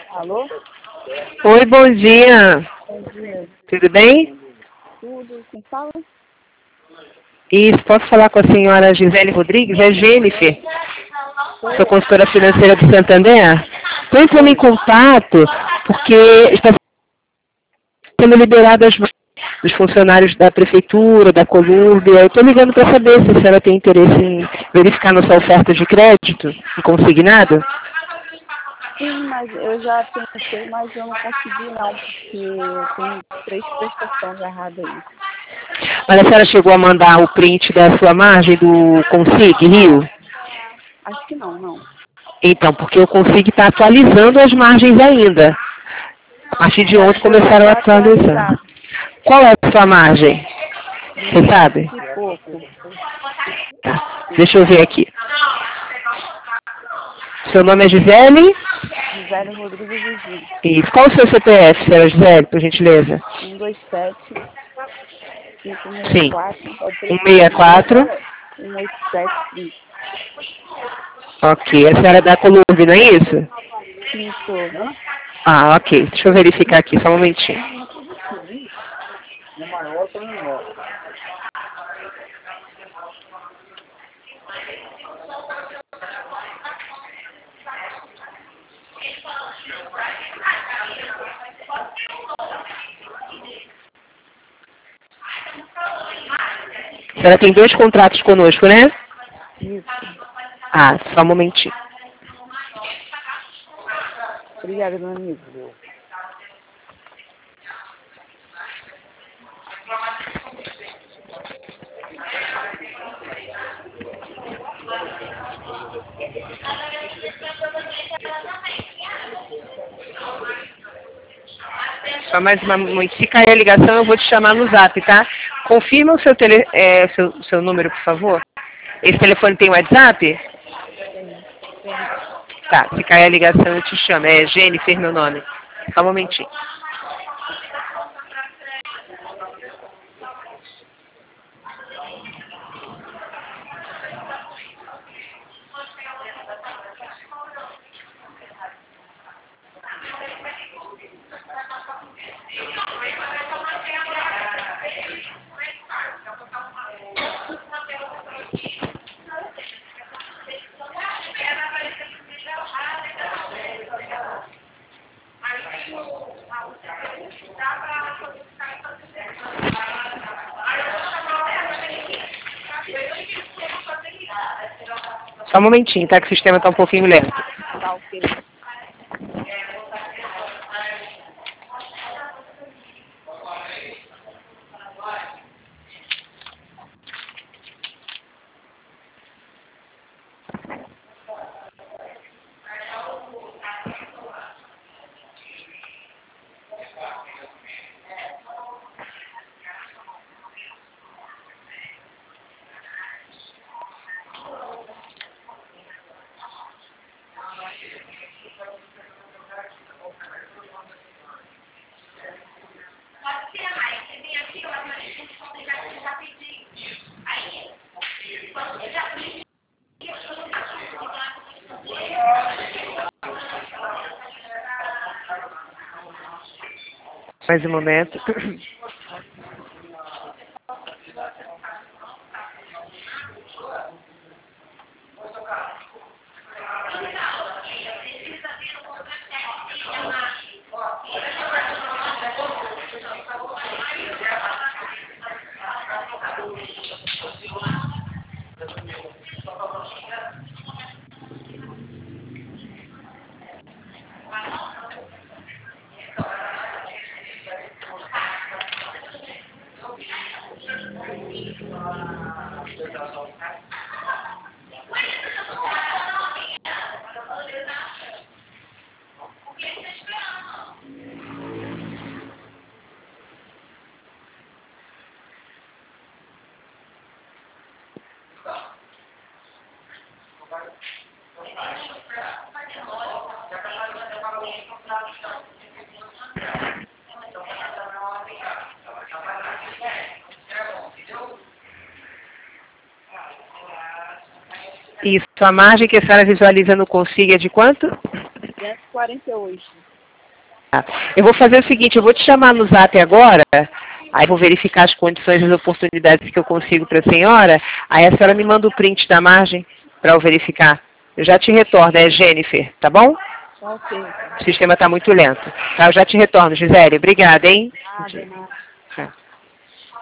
Alô? Oi, bom dia. Bom dia. Tudo bem? Tudo, quem fala? Isso, posso falar com a senhora Gisele Rodrigues? É Jennifer, sou consultora financeira do Santander. Estou entrando em contato porque está sendo liberadas dos funcionários da prefeitura, da Colúmbia. Eu estou ligando para saber se a senhora tem interesse em verificar nossa oferta de crédito em consignado. Sim, mas eu já tentei, mas eu não consegui não, porque tem 3 prestações erradas aí. Mas a senhora chegou a mandar o print da sua margem do Consig Rio? Acho que não. Então, porque o Consig está atualizando as margens ainda. A partir de Mas ontem eu começaram a tinha atualizar. atualizado. Qual é a sua margem? Você 200 sabe? e pouco. Tá. Deixa eu ver aqui. Seu nome é Gisele? Gisele Rodrigues do Gil. Isso. Qual o seu CPF, senhora Gisele, por gentileza? 127 Sim. 564 164. 187 Ok. A senhora é da Colômbia, não é isso? Sim, sou. Ah, ok. Deixa eu verificar aqui, só um momentinho. A senhora tem 2 contratos conosco, né? Isso. Ah, só um momentinho. Obrigada, meu amigo. Só mais uma muito. Se cair a ligação, eu vou te chamar no zap, tá? Confirma o seu número, por favor. Esse telefone tem WhatsApp? Tem. Tá, se cair a ligação, eu te chamo. É Jennifer, meu nome. Só um momentinho. Só um momentinho, tá? Que o sistema tá um pouquinho lento. Tá ok. Mais um momento. Isso, a margem que a senhora visualiza no Consig é de quanto? 248. Eu vou fazer o seguinte, eu vou te chamar no Zap agora, aí vou verificar as condições e as oportunidades que eu consigo para a senhora, aí a senhora me manda o print da margem para eu verificar. Eu já te retorno, é Jennifer, tá bom? Ok. O sistema está muito lento. Tá, eu já te retorno, Gisele. Obrigada, hein? Nada. Tchau.